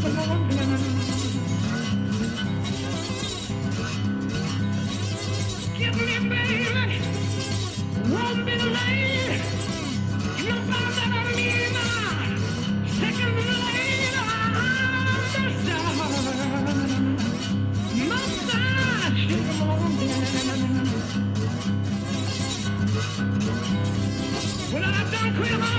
Give me, baby, won't be late. You found that I need second later. Massage in the morning. When I done quit